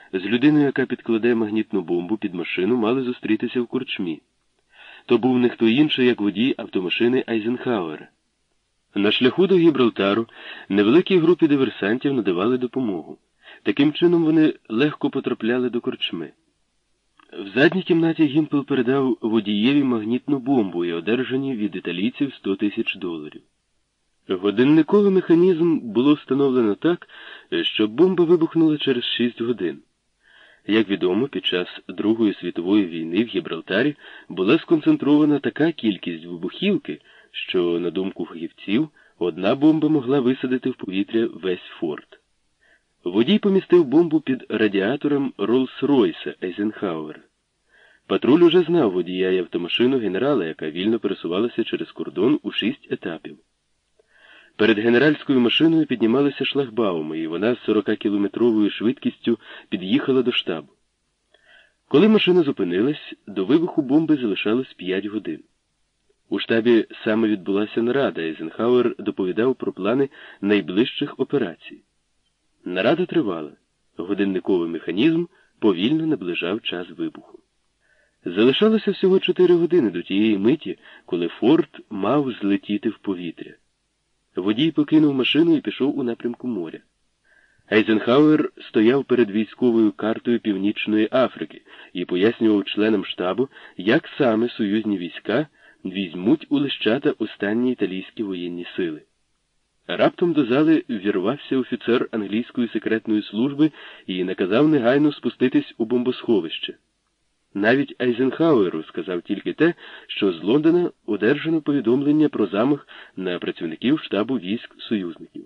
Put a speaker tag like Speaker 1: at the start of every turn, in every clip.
Speaker 1: З людиною, яка підкладе магнітну бомбу під машину, мали зустрітися в корчмі. То був не хто інший, як водій автомашини Айзенхауера. На шляху до Гібралтару невеликій групі диверсантів надавали допомогу. Таким чином вони легко потрапляли до корчми. В задній кімнаті Гімпел передав водієві магнітну бомбу і одержані від італійців $100 000. Годинниковий механізм було встановлено так, що бомба вибухнула через 6 годин. Як відомо, під час Другої світової війни в Гібралтарі була сконцентрована така кількість вибухівки, що, на думку фахівців, одна бомба могла висадити в повітря весь форт. Водій помістив бомбу під радіатором Роллс-Ройса Айзенхауера. Патруль уже знав водія і автомашину генерала, яка вільно пересувалася через кордон у 6 етапів. Перед генеральською машиною піднімалися шлагбауми, і вона з 40-кілометровою швидкістю під'їхала до штабу. Коли машина зупинилась, до вибуху бомби залишалось 5 годин. У штабі саме відбулася нарада, Айзенхауер доповідав про плани найближчих операцій. Нарада тривала. Годинниковий механізм повільно наближав час вибуху. Залишалося всього 4 години до тієї миті, коли форт мав злетіти в повітря. Водій покинув машину і пішов у напрямку моря. Айзенхауер стояв перед військовою картою Північної Африки і пояснював членам штабу, як саме союзні війська візьмуть у лещата останні італійські воєнні сили. Раптом до зали ввірвався офіцер англійської секретної служби і наказав негайно спуститись у бомбосховище. Навіть Айзенхауеру сказав тільки те, що з Лондона одержано повідомлення про замах на працівників штабу військ союзників.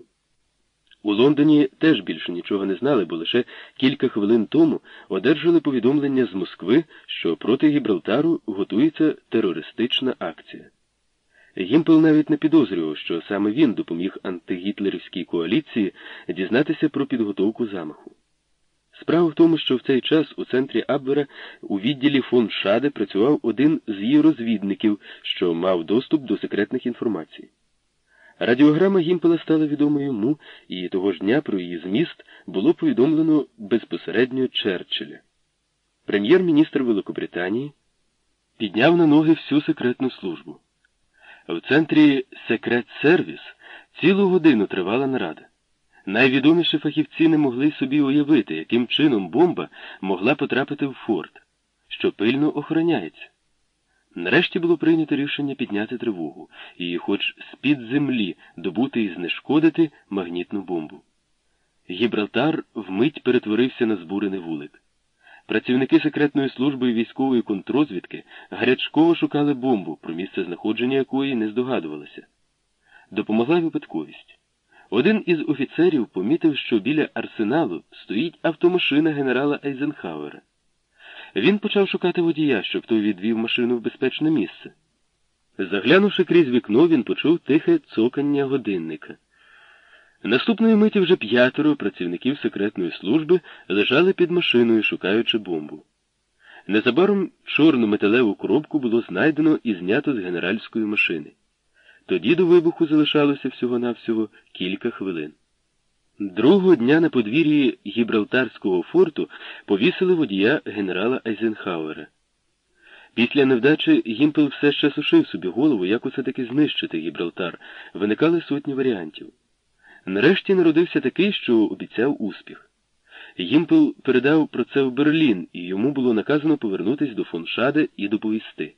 Speaker 1: У Лондоні теж більше нічого не знали, бо лише кілька хвилин тому одержали повідомлення з Москви, що проти Гібралтару готується терористична акція. Гімпел навіть не підозрював, що саме він допоміг антигітлерівській коаліції дізнатися про підготовку замаху. Справа в тому, що в цей час у центрі Абвера у відділі фон Шаде працював один з її розвідників, що мав доступ до секретних інформацій. Радіограма Гімпела стала відома йому, і того ж дня про її зміст було повідомлено безпосередньо Черчилля. Прем'єр-міністр Великобританії підняв на ноги всю секретну службу. В центрі Секрет-сервіс цілу годину тривала нарада. Найвідоміші фахівці не могли собі уявити, яким чином бомба могла потрапити в форт, що пильно охороняється. Нарешті було прийнято рішення підняти тривогу і хоч з-під землі добути і знешкодити магнітну бомбу. Гібралтар вмить перетворився на збурений вулик. Працівники секретної служби і військової контррозвідки гарячково шукали бомбу, про місце знаходження якої не здогадувалися. Допомогла випадковість. Один із офіцерів помітив, що біля арсеналу стоїть автомашина генерала Айзенхауера. Він почав шукати водія, щоб той відвів машину в безпечне місце. Заглянувши крізь вікно, він почув тихе цокання годинника. Наступної миті вже 5 працівників секретної служби лежали під машиною, шукаючи бомбу. Незабаром чорну металеву коробку було знайдено і знято з генеральської машини. Тоді до вибуху залишалося всього-навсього кілька хвилин. Другого дня на подвір'ї Гібралтарського форту повісили водія генерала Айзенхауера. Після невдачі Гімпел все ще сушив собі голову, як усе-таки знищити Гібралтар. Виникали сотні варіантів. Нарешті народився такий, що обіцяв успіх. Гімпел передав про це в Берлін, і йому було наказано повернутися до фон Шаде і доповісти.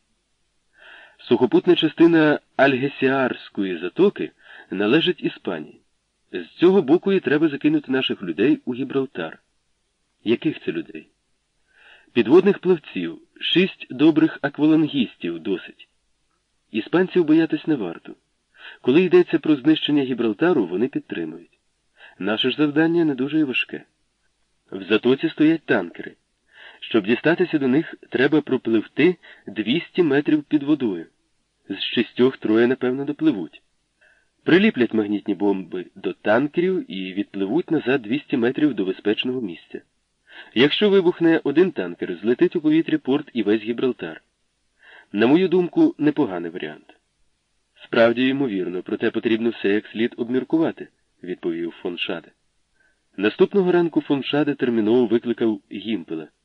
Speaker 1: Сухопутна частина Альгесіарської затоки належить Іспанії. З цього боку і треба закинути наших людей у Гібралтар. Яких це людей? Підводних плавців, 6 добрих аквалангістів досить. Іспанців боятись не варто. Коли йдеться про знищення Гібралтару, вони підтримують. Наше ж завдання не дуже і важке. В затоці стоять танкери. Щоб дістатися до них, треба пропливти 200 метрів під водою. З 6 3, напевно, допливуть. Приліплять магнітні бомби до танкерів і відпливуть назад 200 метрів до безпечного місця. Якщо вибухне один танкер, злетить у повітря порт і весь Гібралтар. На мою думку, непоганий варіант. Справді, ймовірно, проте потрібно все як слід обміркувати, відповів фон Шаде. Наступного ранку фон Шаде терміново викликав Гімпела.